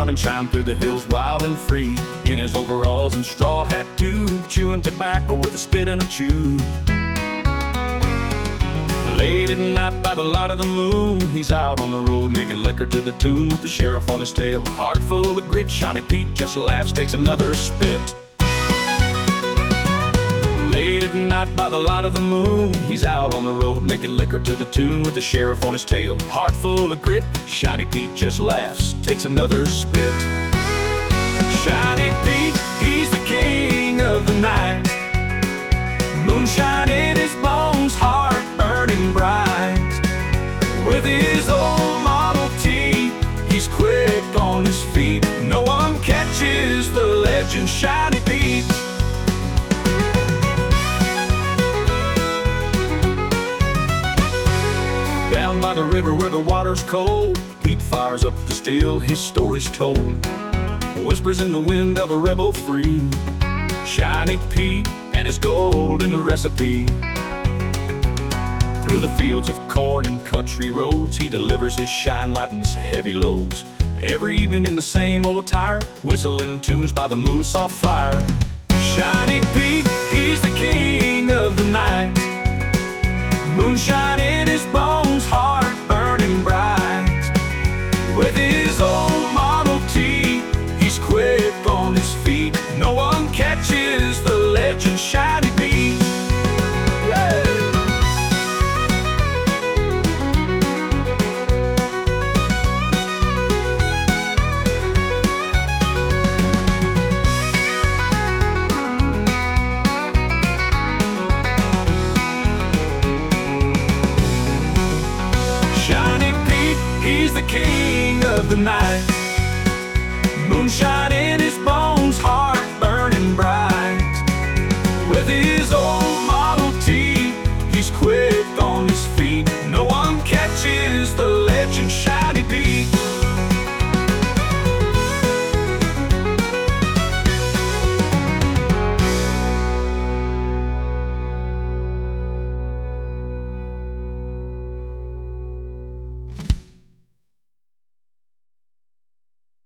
and chime through the hills wild and free. In his overalls and straw hat too, chewing tobacco with a spit and a chew. Late at night by the light of the moon, he's out on the road making liquor to the tune, with the sheriff on his tail. Heart full of grit, Shiny Pete just laughs, takes another spit. Late at night by the light of the moon, he's out on the road making liquor to the tune, with the sheriff on his tail. Heart full of grit, Shiny Pete just laughs, takes another spit. Shiny Pete, he's the king of the night. Moonshine in his bones, heart burning bright. With his old Model T, he's quick on his feet. No one catches the legend Shiny Pete. Down by the river where the water's cold, Pete fires up the steel, his story's told. Whispers in the wind of a rebel free, Shiny Pete and his golden recipe. Through the fields of corn and country roads, he delivers his shine, lightens heavy loads. Every evening in the same old attire, whistling tunes by the moon's soft fire. Shiny Pete, he's the king of the night. Moonshine in his bones, heart burning bright. With his old Model T, he's quick on his feet. No one catches the legend Shiny Pete. Shiny Pete, he's the king of the night. Moonshine in his bones, heart burning bright. With his old Model T, he's quick on his feet. No one catches the